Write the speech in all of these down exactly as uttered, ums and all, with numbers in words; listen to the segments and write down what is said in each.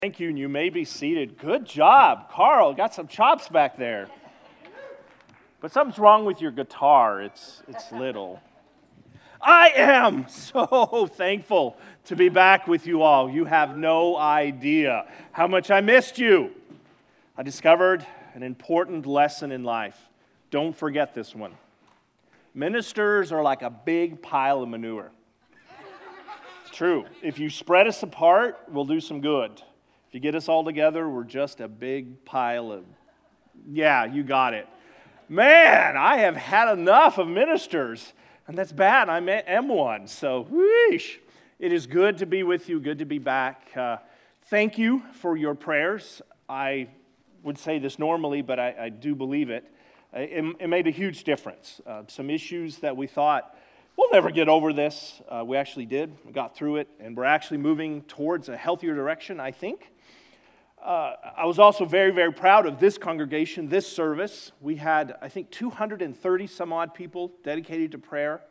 Thank you, and you may be seated. Good job, Carl. Got some chops back there. But something's wrong with your guitar. It's it's little. I am so thankful to be back with you all. You have no idea how much I missed you. I discovered an important lesson in life. Don't forget this one. Ministers are like a big pile of manure. True. If you spread us apart, we'll do some good. If you get us all together, we're just a big pile of, yeah, you got it. Man, I have had enough of ministers, and that's bad. I am one, so whoosh. It is good to be with you, good to be back. Uh, thank you for your prayers. I would say this normally, but I, I do believe it. It, it made a huge difference. Uh, some issues that we thought, we'll never get over this. Uh, we actually did. We got through it, and we're actually moving towards a healthier direction, I think. Uh, I was also very, very proud of this congregation, this service. We had, I think, two hundred thirty some odd people dedicated to prayer.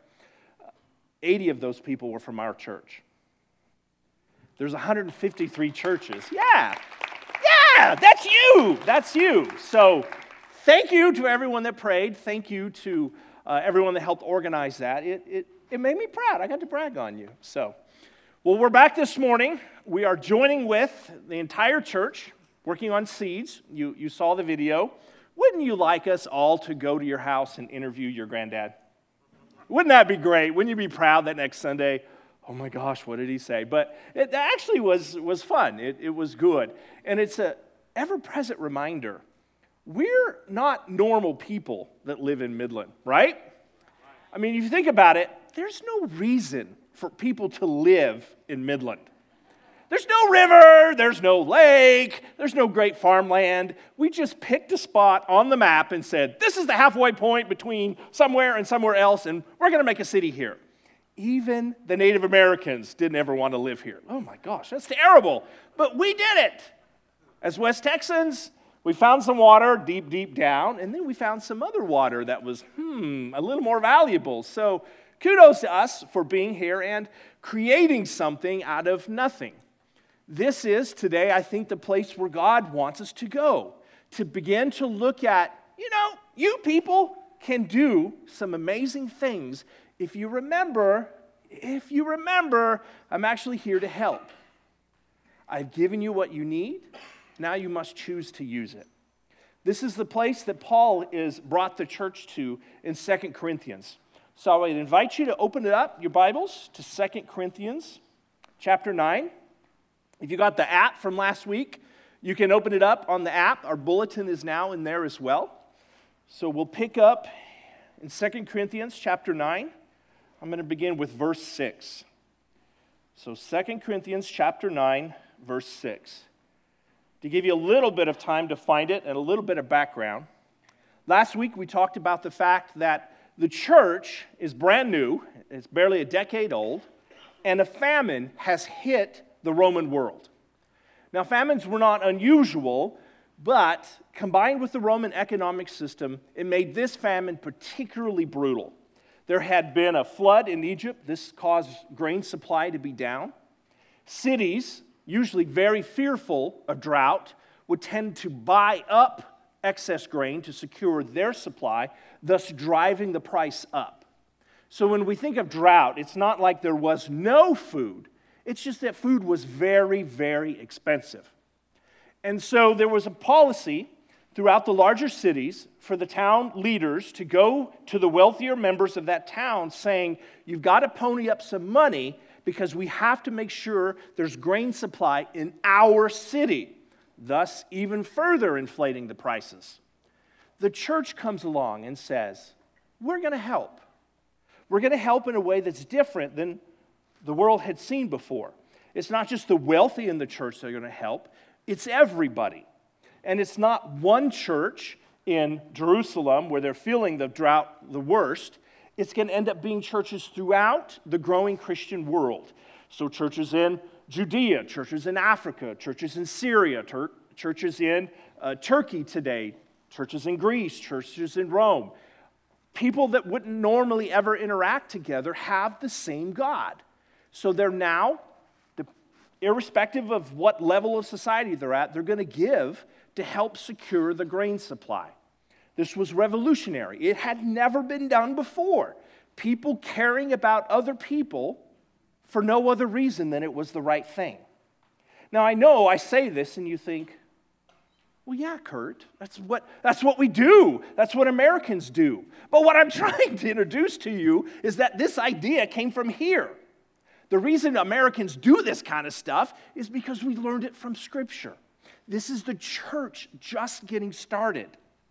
eighty of those people were from our church. There's one hundred fifty-three churches. Yeah, yeah, that's you. That's you. So thank you to everyone that prayed. Thank you to uh, everyone that helped organize that. It, it, it made me proud. I got to brag on you. So, well, we're back this morning. We are joining with the entire church, working on seeds. You, you saw the video. Wouldn't you like us all to go to your house and interview your granddad? Wouldn't that be great? Wouldn't you be proud that next Sunday, oh my gosh, what did he say? But it actually was, was fun. It, it was good. And it's an ever-present reminder. We're not normal people that live in Midland, right? I mean, if you think about it, there's no reason for people to live in Midland. There's no river, there's no lake, there's no great farmland. We just picked a spot on the map and said, this is the halfway point between somewhere and somewhere else, and we're going to make a city here. Even the Native Americans didn't ever want to live here. Oh my gosh, that's terrible. But we did it. As West Texans, we found some water deep, deep down, and then we found some other water that was, hmm, a little more valuable. So kudos to us for being here and creating something out of nothing. This is today, I think, the place where God wants us to go, to begin to look at, you know, you people can do some amazing things if you remember, if you remember, I'm actually here to help. I've given you what you need. Now you must choose to use it. This is the place that Paul is brought the church to in Second Corinthians. So I invite you to open it up, your Bibles, to Second Corinthians chapter nine. If you got the app from last week, you can open it up on the app. Our bulletin is now in there as well. So we'll pick up in Second Corinthians chapter nine. I'm going to begin with verse six. So Second Corinthians chapter nine, verse six. To give you a little bit of time to find it and a little bit of background. Last week we talked about the fact that the church is brand new. It's barely a decade old. And a famine has hit the Roman world. Now, famines were not unusual, but combined with the Roman economic system, it made this famine particularly brutal. There had been a flood in Egypt. This caused grain supply to be down. Cities, usually very fearful of drought, would tend to buy up excess grain to secure their supply, thus driving the price up. So when we think of drought, it's not like there was no food. It's just that food was very, very expensive. And so there was a policy throughout the larger cities for the town leaders to go to the wealthier members of that town saying, you've got to pony up some money because we have to make sure there's grain supply in our city, thus even further inflating the prices. The church comes along and says, we're going to help. We're going to help in a way that's different than the world had seen before. It's not just the wealthy in the church that are going to help. It's everybody. And it's not one church in Jerusalem where they're feeling the drought the worst. It's going to end up being churches throughout the growing Christian world. So churches in Judea, churches in Africa, churches in Syria, tur- churches in uh, Turkey today, churches in Greece, churches in Rome. People that wouldn't normally ever interact together have the same God. So they're now irrespective of what level of society they're at, they're going to give to help secure the grain supply. This was revolutionary. It had never been done before. People caring about other people for no other reason than it was the right thing. Now, I know I say this and you think, well, yeah, Kurt, that's what, that's what we do. That's what Americans do. But what I'm trying to introduce to you is that this idea came from here. The reason Americans do this kind of stuff is because we learned it from Scripture. This is the church just getting started.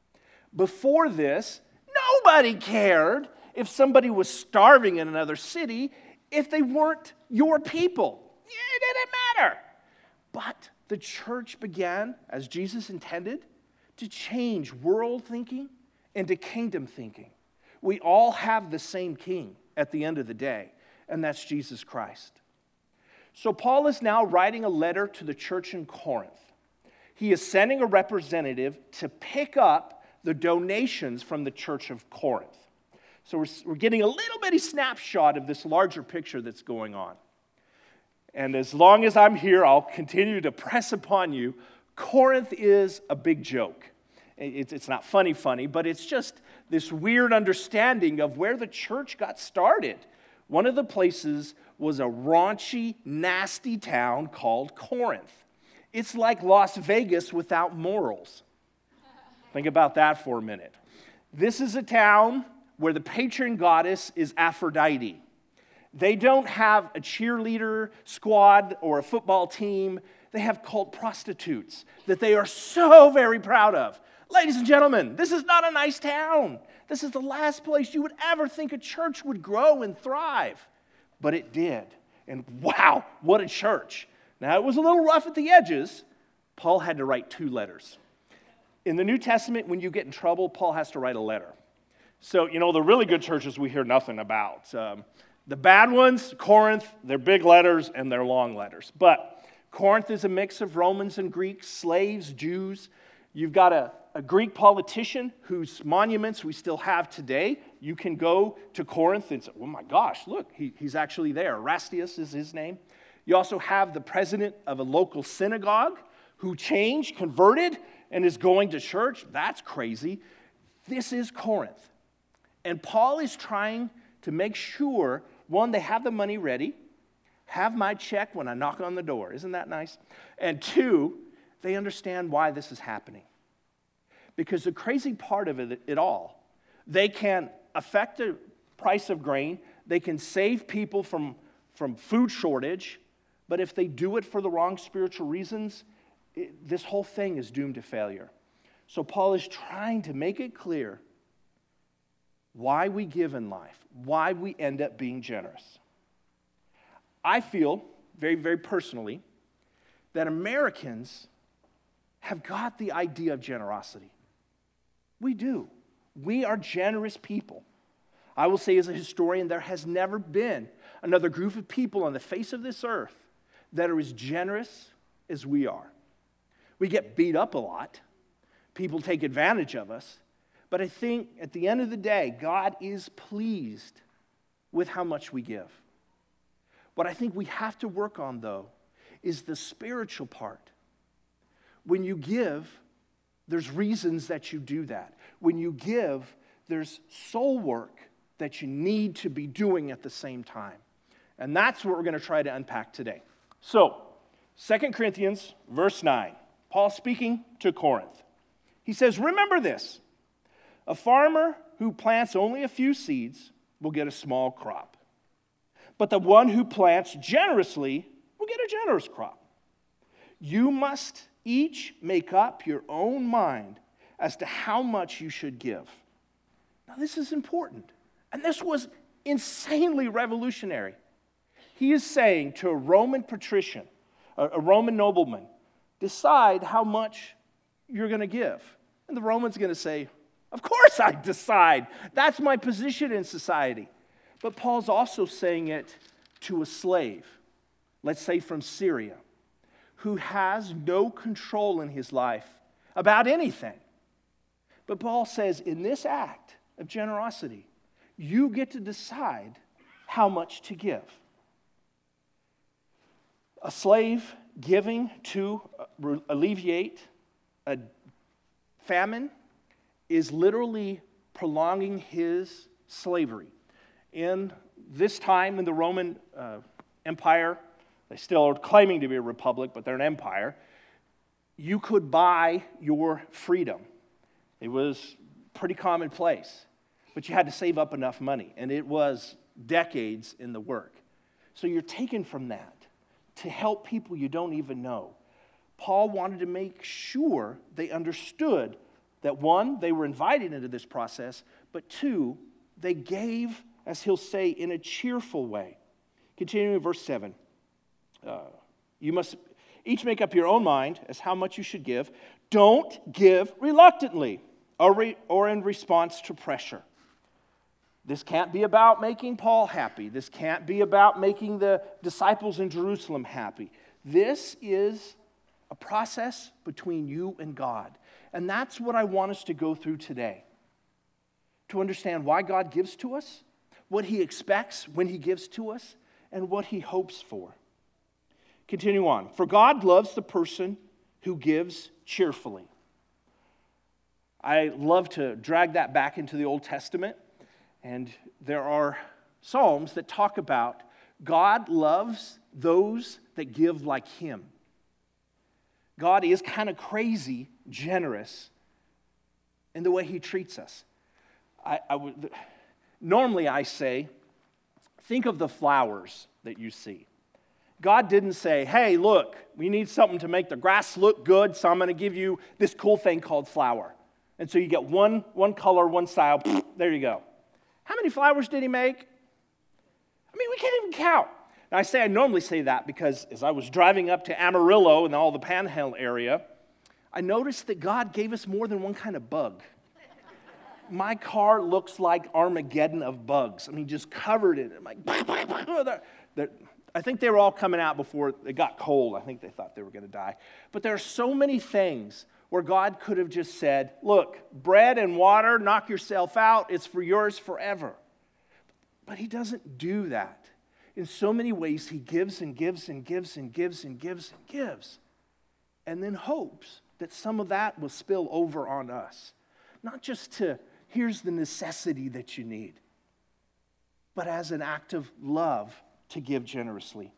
Before this, nobody cared if somebody was starving in another city if they weren't your people. It didn't matter. But the church began, as Jesus intended, to change world thinking into kingdom thinking. We all have the same king at the end of the day, and that's Jesus Christ. So Paul is now writing a letter to the church in Corinth. He is sending a representative to pick up the donations from the church of Corinth. So we're, we're getting a little bitty snapshot of this larger picture that's going on. And as long as I'm here, I'll continue to press upon you. Corinth is a big joke. It's, it's not funny funny, but it's just this weird understanding of where the church got started. One of the places was a raunchy, nasty town called Corinth. It's like Las Vegas without morals. Think about that for a minute. This is a town where the patron goddess is Aphrodite. They don't have a cheerleader squad or a football team. They have cult prostitutes that they are so very proud of. Ladies and gentlemen, this is not a nice town. This is the last place you would ever think a church would grow and thrive. But it did. And wow, what a church. Now, it was a little rough at the edges. Paul had to write two letters. In the New Testament, when you get in trouble, Paul has to write a letter. So, you know, the really good churches we hear nothing about. Um, the bad ones, Corinth, they're big letters and they're long letters. But Corinth is a mix of Romans and Greeks, slaves, Jews. You've got a, a Greek politician whose monuments we still have today. You can go to Corinth and say, oh my gosh, look, he, he's actually there. Erastus is his name. You also have the president of a local synagogue who changed, converted, and is going to church. That's crazy. This is Corinth. And Paul is trying to make sure, one, they have the money ready, have my check when I knock on the door. Isn't that nice? And two, they understand why this is happening. Because the crazy part of it, it all, they can affect the price of grain, they can save people from, from food shortage, but if they do it for the wrong spiritual reasons, it, this whole thing is doomed to failure. So Paul is trying to make it clear why we give in life, why we end up being generous. I feel, very, very personally, that Americans have got the idea of generosity. We do. We are generous people. I will say as a historian, there has never been another group of people on the face of this earth that are as generous as we are. We get beat up a lot. People take advantage of us. But I think at the end of the day, God is pleased with how much we give. What I think we have to work on, though, is the spiritual part. When you give, there's reasons that you do that. When you give, there's soul work that you need to be doing at the same time. And that's what we're going to try to unpack today. So, Second Corinthians, verse nine. Paul speaking to Corinth. He says, remember this. A farmer who plants only a few seeds will get a small crop. But the one who plants generously will get a generous crop. You must each make up your own mind as to how much you should give. Now, this is important. And this was insanely revolutionary. He is saying to a Roman patrician, a Roman nobleman, decide how much you're going to give. And the Roman's going to say, of course I decide. That's my position in society. But Paul's also saying it to a slave, let's say from Syria, who has no control in his life about anything. But Paul says, in this act of generosity, you get to decide how much to give. A slave giving to alleviate a famine is literally prolonging his slavery. In this time in the Roman uh, Empire, they still are claiming to be a republic, but they're an empire, you could buy your freedom. It was pretty commonplace, but you had to save up enough money, and it was decades in the work. So you're taken from that to help people you don't even know. Paul wanted to make sure they understood that, one, they were invited into this process, but two, they gave, as he'll say, in a cheerful way. Continuing in verse seven, uh, you must each make up your own mind as how much you should give. Don't give reluctantly or, re- or in response to pressure. This can't be about making Paul happy. This can't be about making the disciples in Jerusalem happy. This is a process between you and God. And that's what I want us to go through today. To understand why God gives to us, what he expects when he gives to us, and what he hopes for. Continue on. For God loves the person who gives cheerfully. I love to drag that back into the Old Testament. And there are Psalms that talk about God loves those that give like him. God is kind of crazy, generous in the way he treats us. I, I would, normally I say, think of the flowers that you see. God didn't say, hey, look, we need something to make the grass look good, so I'm going to give you this cool thing called flower. And so you get one, one color, one style, there you go. How many flowers did he make? I mean, we can't even count. Now, I say I normally say that because as I was driving up to Amarillo and all the Panhandle area, I noticed that God gave us more than one kind of bug. My car looks like Armageddon of bugs. I mean, just covered in it. I'm like, they're, they're, I think they were all coming out before it got cold. I think they thought they were going to die. But there are so many things where God could have just said, look, bread and water, knock yourself out, it's for yours forever. But he doesn't do that. In so many ways, he gives and gives and gives and gives and gives and gives, and then hopes that some of that will spill over on us. Not just to, here's the necessity that you need, but as an act of love to give generously.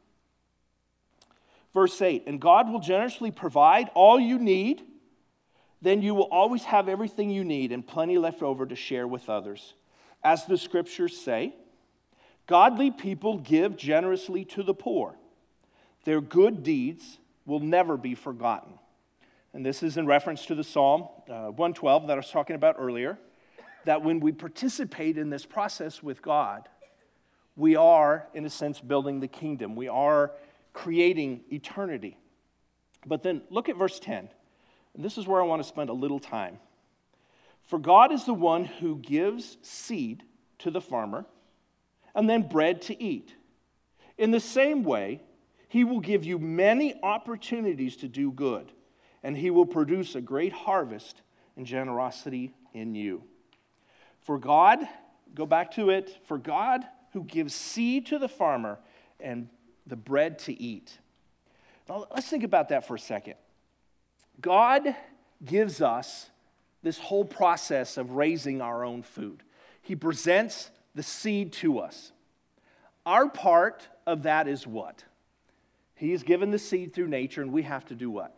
Verse eight, and God will generously provide all you need. Then you will always have everything you need and plenty left over to share with others. As the scriptures say, godly people give generously to the poor. Their good deeds will never be forgotten. And this is in reference to the Psalm uh, one twelve that I was talking about earlier, that when we participate in this process with God, we are, in a sense, building the kingdom. We are creating eternity. But then look at verse ten. And this is where I want to spend a little time. For God is the one who gives seed to the farmer and then bread to eat. In the same way, he will give you many opportunities to do good, and he will produce a great harvest and generosity in you. For God, go back to it, for God who gives seed to the farmer and the bread to eat. Now, let's think about that for a second. God gives us this whole process of raising our own food. He presents the seed to us. Our part of that is what? He's given the seed through nature, and we have to do what?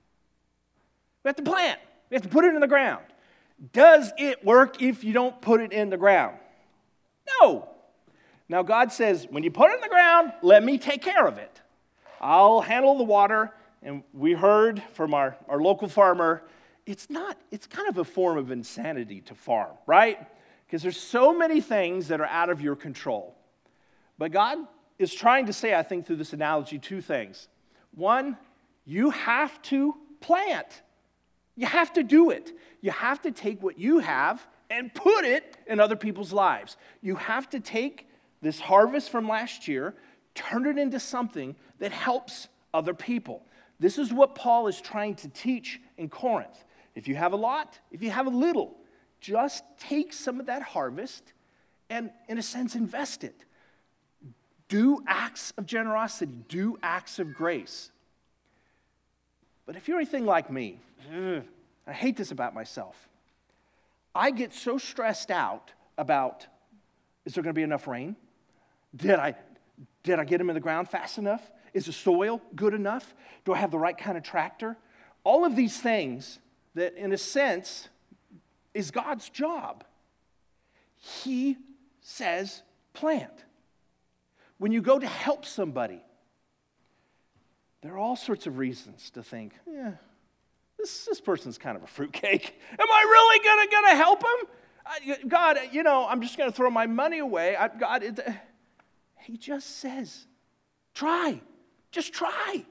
We have to plant. We have to put it in the ground. Does it work if you don't put it in the ground? No. Now God says, when you put it in the ground, let me take care of it. I'll handle the water. And we heard from our, our local farmer, it's not, it's kind of a form of insanity to farm, right? Because there's so many things that are out of your control. But God is trying to say, I think, through this analogy, two things. One, you have to plant. You have to do it. You have to take what you have and put it in other people's lives. You have to take this harvest from last year, turn it into something that helps other people. This is what Paul is trying to teach in Corinth. If you have a lot, if you have a little, just take some of that harvest and, in a sense, invest it. do acts of generosity, do acts of grace. But if you're anything like me, ugh, I hate this about myself. I get so stressed out about, is there going to be enough rain? Did I, did I get them in the ground fast enough? Is the soil good enough? Do I have the right kind of tractor? All of these things that, in a sense, is God's job. He says plant. When you go to help somebody, there are all sorts of reasons to think, yeah, this, this person's kind of a fruitcake. Am I really gonna, gonna help him? I, God, you know, I'm just gonna throw my money away. I, God, it, he just says, try. Just try.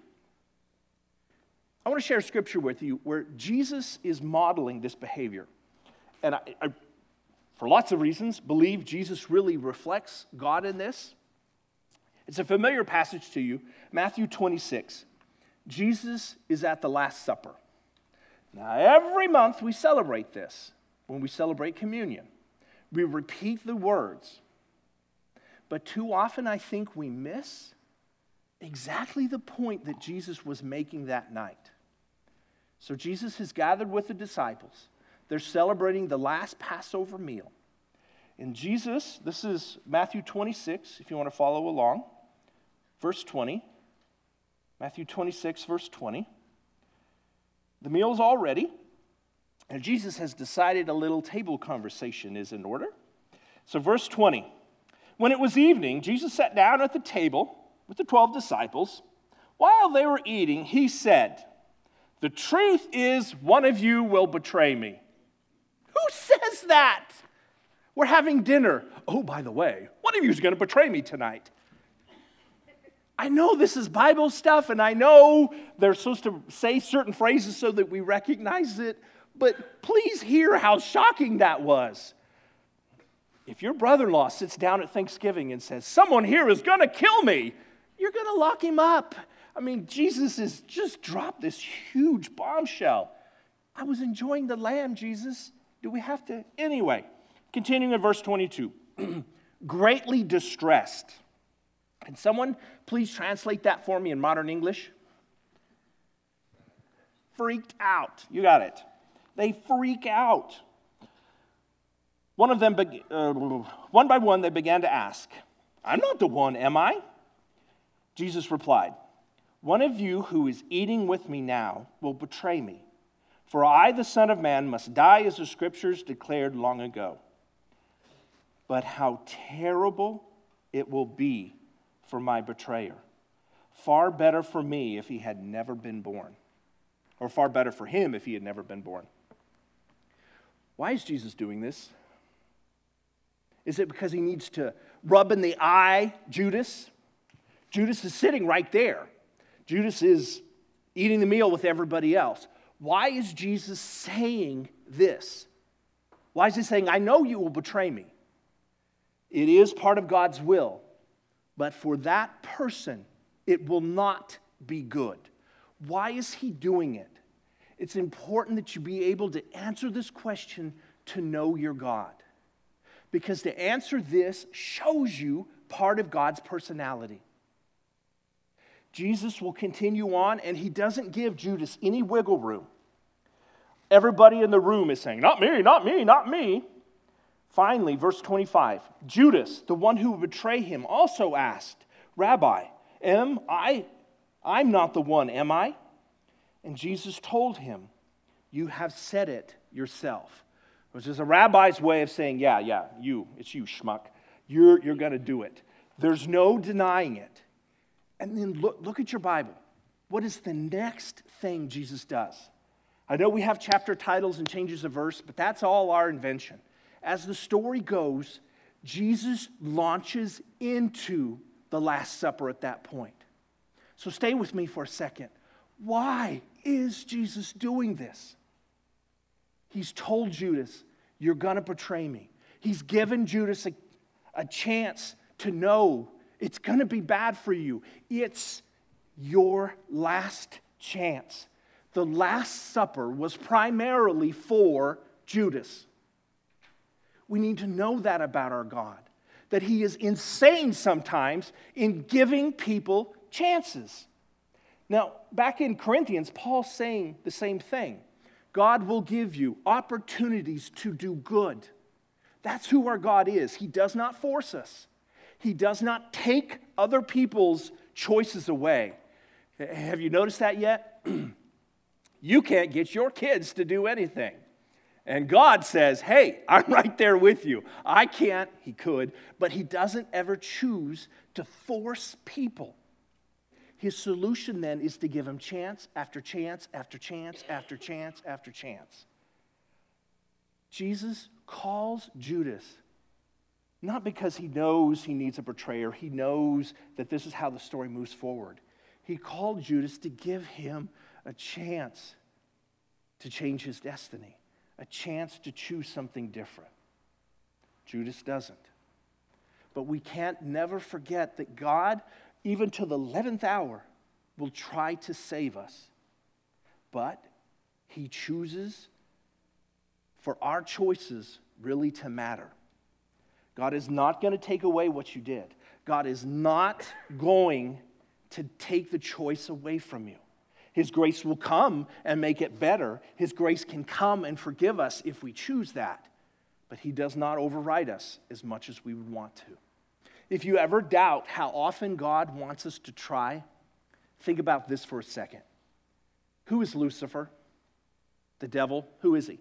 I want to share a scripture with you where Jesus is modeling this behavior. And I, I, for lots of reasons, believe Jesus really reflects God in this. It's a familiar passage to you, Matthew twenty-six. Jesus is at the Last Supper. Now, every month we celebrate this when we celebrate communion. We repeat the words. But too often I think we miss exactly the point that Jesus was making that night. So Jesus has gathered with the disciples. They're celebrating the last Passover meal. And Jesus, this is Matthew twenty-six, if you want to follow along, verse twenty. Matthew twenty-six, verse twenty. The meal's all ready, and Jesus has decided a little table conversation is in order. So verse twenty. When it was evening, Jesus sat down at the table with the twelve disciples. While they were eating, he said, "The truth is, one of you will betray me." Who says that? We're having dinner. Oh, by the way, one of you is going to betray me tonight. I know this is Bible stuff, and I know they're supposed to say certain phrases so that we recognize it, but please hear how shocking that was. If your brother-in-law sits down at Thanksgiving and says, "Someone here is going to kill me," you're going to lock him up. I mean, Jesus has just dropped this huge bombshell. I was enjoying the lamb, Jesus. Do we have to? Anyway, continuing in verse twenty-two. Greatly distressed. Can someone please translate that for me in modern English? Freaked out. You got it. They freak out. One of them, uh, one by one, they began to ask, "I'm not the one, am I?" Jesus replied, "One of you who is eating with me now will betray me. For I, the Son of Man, must die as the Scriptures declared long ago. But how terrible it will be for my betrayer. Far better for me if he had never been born. Or far better for him if he had never been born." Why is Jesus doing this? Is it because he needs to rub in the eye Judas? Judas is sitting right there. Judas is eating the meal with everybody else. Why is Jesus saying this? Why is he saying, "I know you will betray me"? It is part of God's will, but for that person, it will not be good. Why is he doing it? It's important that you be able to answer this question to know your God. Because to answer this shows you part of God's personality. Jesus will continue on, and he doesn't give Judas any wiggle room. Everybody in the room is saying, "Not me, not me, not me." Finally, verse twenty-five, Judas, the one who would betray him, also asked, "Rabbi, am I, I'm not the one, am I?" And Jesus told him, "You have said it yourself." Which is a rabbi's way of saying, yeah, yeah, you, it's you, schmuck. You're, you're going to do it. There's no denying it. And then look, look at your Bible. What is the next thing Jesus does? I know we have chapter titles and changes of verse, but that's all our invention. As the story goes, Jesus launches into the Last Supper at that point. So stay with me for a second. Why is Jesus doing this? He's told Judas, "You're going to betray me." He's given Judas a, a chance to know it's going to be bad for you. It's your last chance. The Last Supper was primarily for Judas. We need to know that about our God. that he is insane sometimes in giving people chances. Now, back in Corinthians, Paul's saying the same thing. God will give you opportunities to do good. That's who our God is. He does not force us. He does not take other people's choices away. Have you noticed that yet? You can't get your kids to do anything. And God says, hey, I'm right there with you. I can't, he could, but he doesn't ever choose to force people. His solution then is to give them chance after chance after chance after chance after chance. Jesus calls Judas, not because he knows he needs a betrayer. He knows that this is how the story moves forward. He called Judas to give him a chance to change his destiny, a chance to choose something different. Judas doesn't. But we can't never forget that God, even to the eleventh hour, will try to save us. But he chooses for our choices really to matter. God is not going to take away what you did. God is not going to take the choice away from you. His grace will come and make it better. His grace can come and forgive us if we choose that. But he does not override us as much as we would want to. If you ever doubt how often God wants us to try, think about this for a second. Who is Lucifer? The devil. Who is he?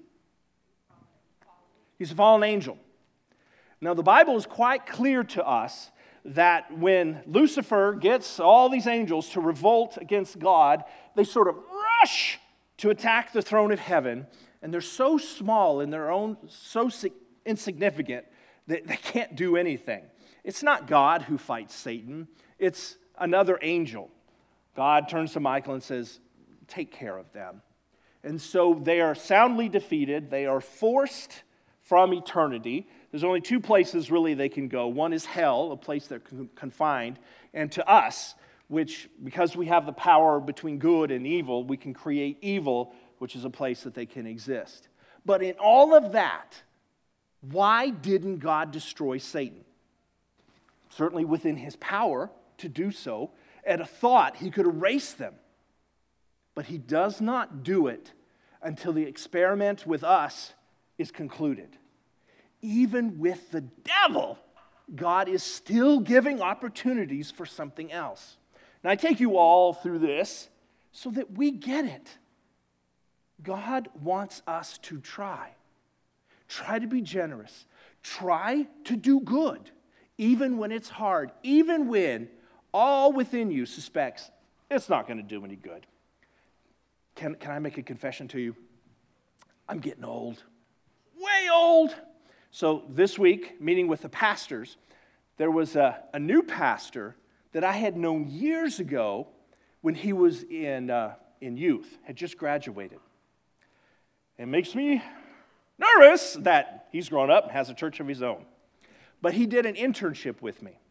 He's a fallen angel. Now, the Bible is quite clear to us that when Lucifer gets all these angels to revolt against God, they sort of rush to attack the throne of heaven, and they're so small in their own, so insignificant that they can't do anything. It's not God who fights Satan. It's another angel. God turns to Michael and says, take care of them. And so they are soundly defeated. They are forced from eternity. There's only two places really they can go. One is hell, a place they're confined, and to us, which because we have the power between good and evil, we can create evil, which is a place that they can exist. But in all of that, why didn't God destroy Satan? Certainly within his power to do so. At a thought, he could erase them. But he does not do it until the experiment with us is concluded. Even with the devil, God is still giving opportunities for something else. Now, I take you all through this so that we get it. God wants us to try. Try to be generous. Try to do good, even when it's hard, even when all within you suspects it's not going to do any good. Can, can I make a confession to you? I'm getting old. Way old. So this week, meeting with the pastors, there was a, a new pastor that I had known years ago when he was in, uh, in youth, had just graduated. It makes me nervous that he's grown up and has a church of his own. But he did an internship with me.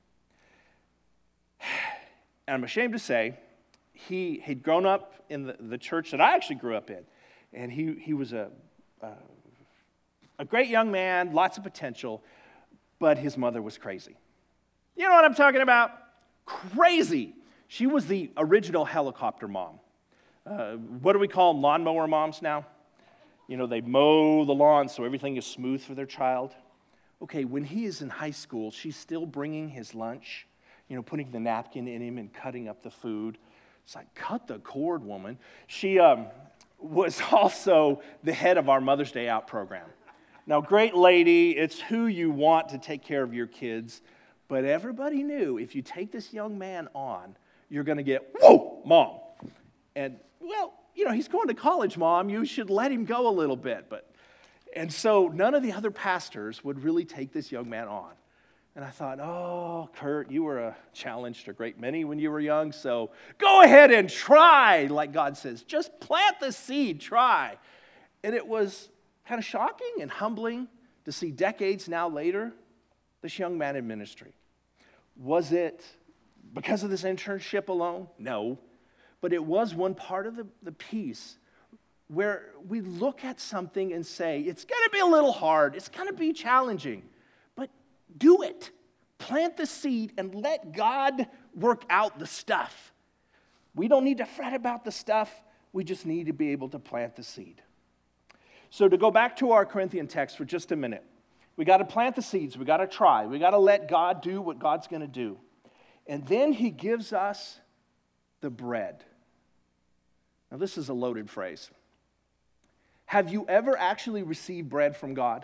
And I'm ashamed to say, he had grown up in the, the church that I actually grew up in. And he, he was a, a, a great young man, lots of potential, but his mother was crazy. You know what I'm talking about? Crazy. She was the original helicopter mom. Uh, what do we call them, lawnmower moms now? You know, they mow the lawn so everything is smooth for their child. Okay, when he is in high school, she's still bringing his lunch, you know, putting the napkin in him and cutting up the food. It's like, cut the cord, woman. She um, was also the head of our Mother's Day Out program. Now, great lady, it's who you want to take care of your kids, but everybody knew if you take this young man on, you're going to get, whoa, mom. And, well, you know, he's going to college, Mom. You should let him go a little bit. But, and so none of the other pastors would really take this young man on. And I thought, oh, Kurt, you were a challenge to a great many when you were young, so go ahead and try, like God says. Just plant the seed, try. And it was kind of shocking and humbling to see decades now later this young man in ministry. Was it because of this internship alone? No. But it was one part of the, the piece where we look at something and say, it's going to be a little hard, it's going to be challenging, but do it. Plant the seed and let God work out the stuff. We don't need to fret about the stuff. We just need to be able to plant the seed. So to go back to our Corinthian text for just a minute, we got to plant the seeds. We got to try. We got to let God do what God's going to do. And then he gives us the bread. Now this is a loaded phrase. Have you ever actually received bread from God?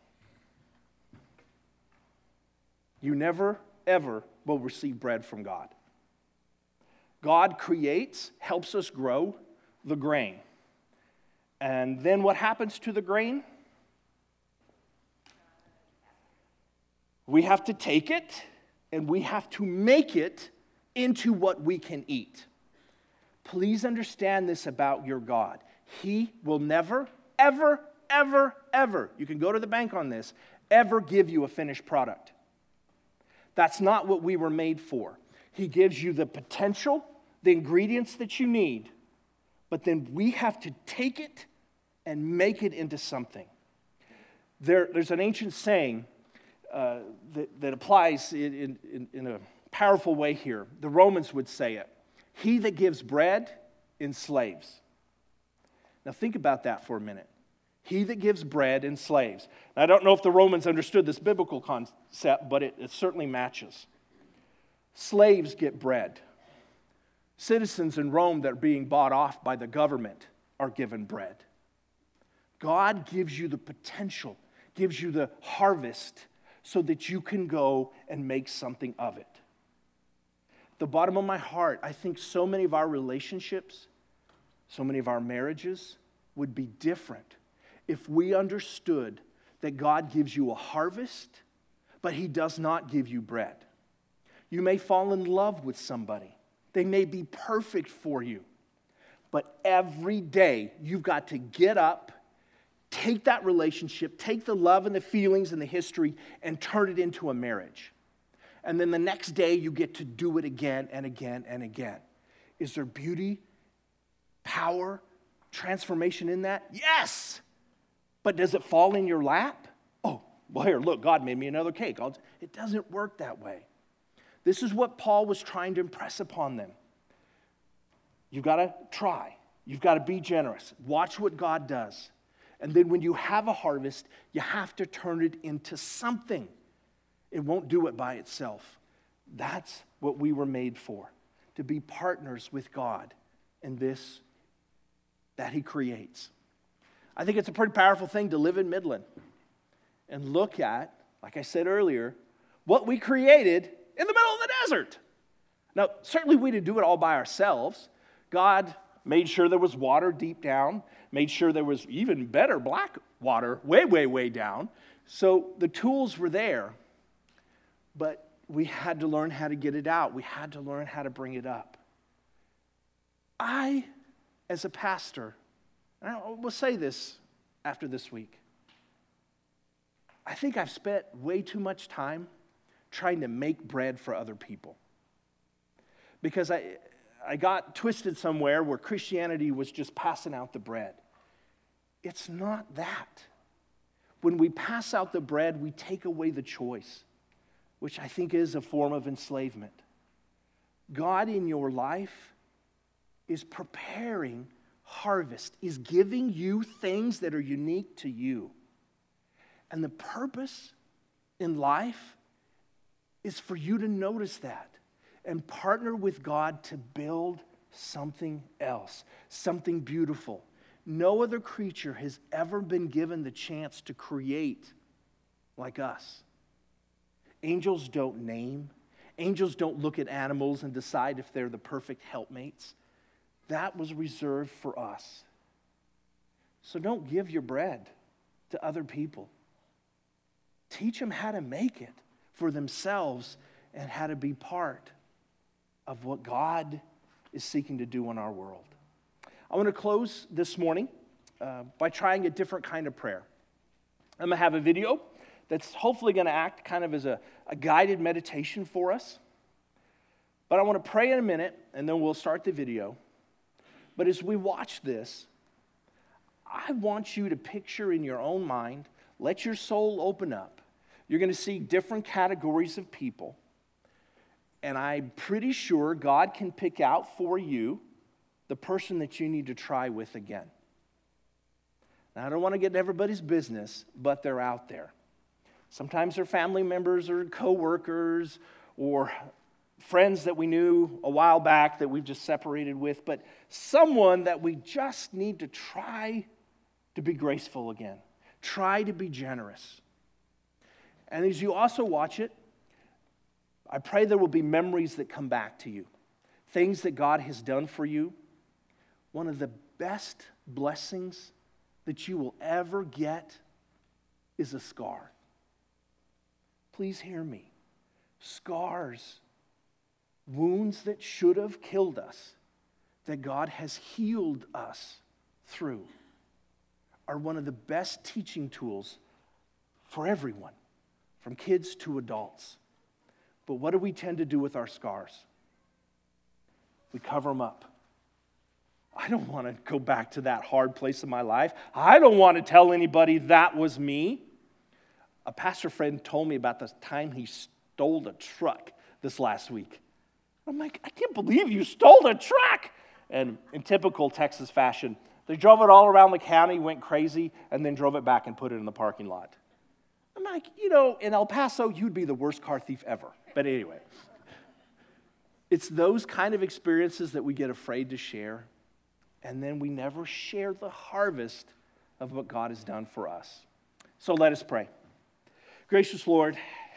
You never, ever will receive bread from God. God creates, helps us grow the grain. And then what happens to the grain? We have to take it and we have to make it into what we can eat. Please understand this about your God. He will never, ever, ever, ever, you can go to the bank on this, ever give you a finished product. That's not what we were made for. He gives you the potential, the ingredients that you need, but then we have to take it and make it into something. There, there's an ancient saying uh, that, that applies in, in, in a powerful way here. The Romans would say it. He that gives bread enslaves. Now think about that for a minute. He that gives bread enslaves. Now, I don't know if the Romans understood this biblical concept, but it, it certainly matches. Slaves get bread. Citizens in Rome that are being bought off by the government are given bread. God gives you the potential, gives you the harvest so that you can go and make something of it. At the bottom of my heart, I think so many of our relationships, so many of our marriages would be different if we understood that God gives you a harvest, but he does not give you bread. You may fall in love with somebody. They may be perfect for you. But every day, you've got to get up, take that relationship, take the love and the feelings and the history, and turn it into a marriage. And then the next day, you get to do it again and again and again. Is there beauty, power, transformation in that? Yes! But does it fall in your lap? Oh, well, here, look, God made me another cake. I'll, it doesn't work that way. This is what Paul was trying to impress upon them. You've got to try. You've got to be generous. Watch what God does. And then when you have a harvest, you have to turn it into something. It won't do it by itself. That's what we were made for, to be partners with God in this that he creates. I think it's a pretty powerful thing to live in Midland and look at, like I said earlier, what we created in the middle of the desert. Now, certainly we didn't do it all by ourselves. God made sure there was water deep down, made sure there was even better black water way, way, way down. So the tools were there, but we had to learn how to get it out. We had to learn how to bring it up. I, as a pastor, and I will say this after this week, I think I've spent way too much time trying to make bread for other people. Because I, I got twisted somewhere where Christianity was just passing out the bread. It's not that. When we pass out the bread, we take away the choice, which I think is a form of enslavement. God in your life is preparing harvest, is giving you things that are unique to you. And the purpose in life is for you to notice that and partner with God to build something else, something beautiful. No other creature has ever been given the chance to create like us. Angels don't name. Angels don't look at animals and decide if they're the perfect helpmates. That was reserved for us. So don't give your bread to other people. Teach them how to make it for themselves and how to be part of what God is seeking to do in our world. I want to close this morning uh, by trying a different kind of prayer. I'm going to have a video that's hopefully going to act kind of as a, a guided meditation for us. But I want to pray in a minute, and then we'll start the video. But as we watch this, I want you to picture in your own mind, let your soul open up. You're going to see different categories of people. And I'm pretty sure God can pick out for you the person that you need to try with again. Now, I don't want to get in everybody's business, but they're out there. Sometimes they're family members or co-workers or friends that we knew a while back that we've just separated with, but someone that we just need to try to be graceful again. Try to be generous. And as you also watch it, I pray there will be memories that come back to you. Things that God has done for you. One of the best blessings that you will ever get is a scar. Please hear me. Scars, wounds that should have killed us, that God has healed us through, are one of the best teaching tools for everyone, from kids to adults. But what do we tend to do with our scars? We cover them up. I don't want to go back to that hard place in my life. I don't want to tell anybody that was me. A pastor friend told me about the time he stole a truck this last week. I'm like, I can't believe you stole a truck. And in typical Texas fashion, they drove it all around the county, went crazy, and then drove it back and put it in the parking lot. I'm like, you know, in El Paso, you'd be the worst car thief ever. But anyway, it's those kind of experiences that we get afraid to share, and then we never share the harvest of what God has done for us. So let us pray. Gracious Lord,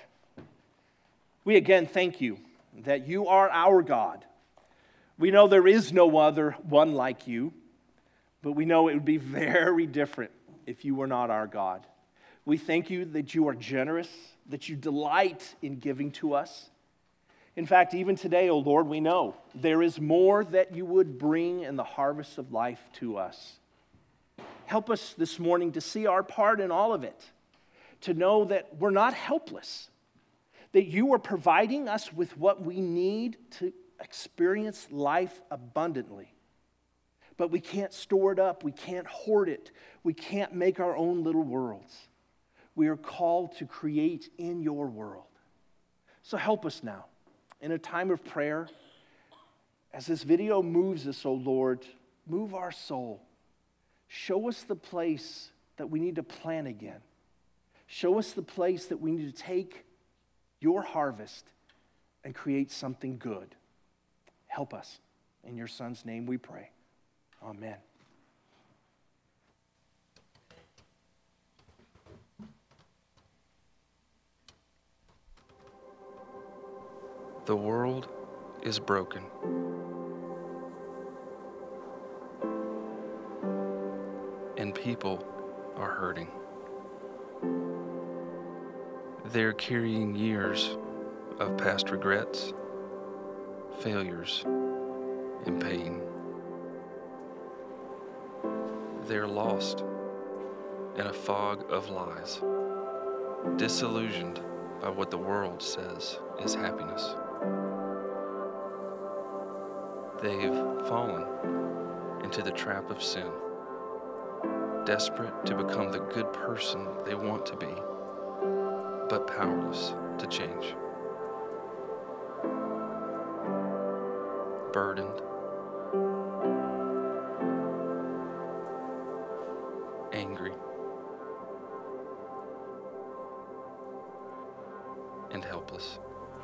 we again thank you that you are our God. We know there is no other one like you, but we know it would be very different if you were not our God. We thank you that you are generous, that you delight in giving to us. In fact, even today, O Lord, we know there is more that you would bring in the harvest of life to us. Help us this morning to see our part in all of it, to know that we're not helpless, that you are providing us with what we need to experience life abundantly. But we can't store it up, we can't hoard it, we can't make our own little worlds. We are called to create in your world. So help us now, in a time of prayer, as this video moves us, O Lord, move our soul. Show us the place that we need to plant again. Show us the place that we need to take your harvest and create something good. Help us. In your Son's name we pray. Amen. The world is broken. And people are hurting. They're carrying years of past regrets, failures, and pain. They're lost in a fog of lies, disillusioned by what the world says is happiness. They've fallen into the trap of sin, desperate to become the good person they want to be, but powerless to change. Burdened, angry, and helpless.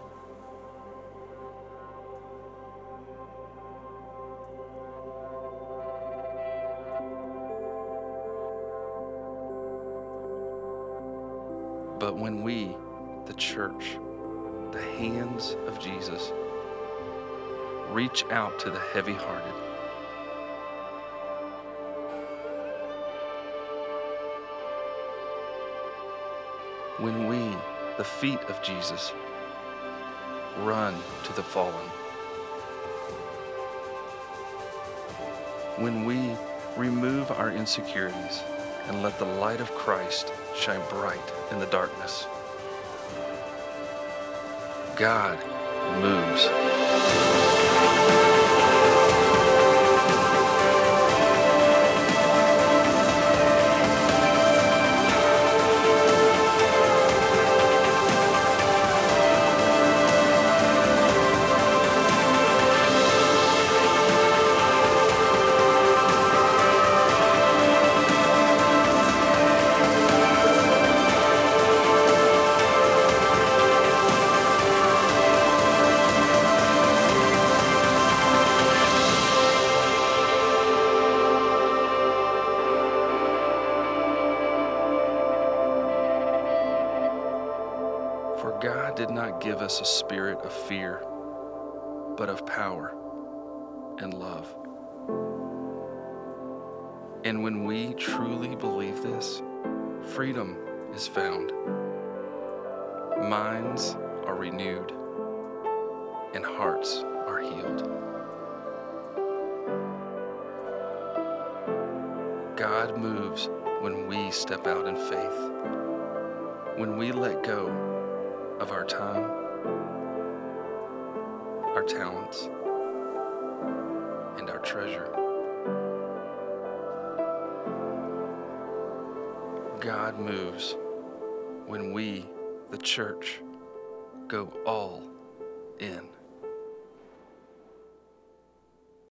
But when we, the church, the hands of Jesus, reach out to the heavy-hearted, when we, the feet of Jesus, run to the fallen, when we remove our insecurities and let the light of Christ shine bright in the darkness, God moves. For God did not give us a spirit of fear, but of power and love. And when we truly believe this, freedom is found. Minds are renewed and hearts are healed. God moves when we step out in faith, when we let go of our time, our talents, and our treasure. God moves when we, the church, go all in.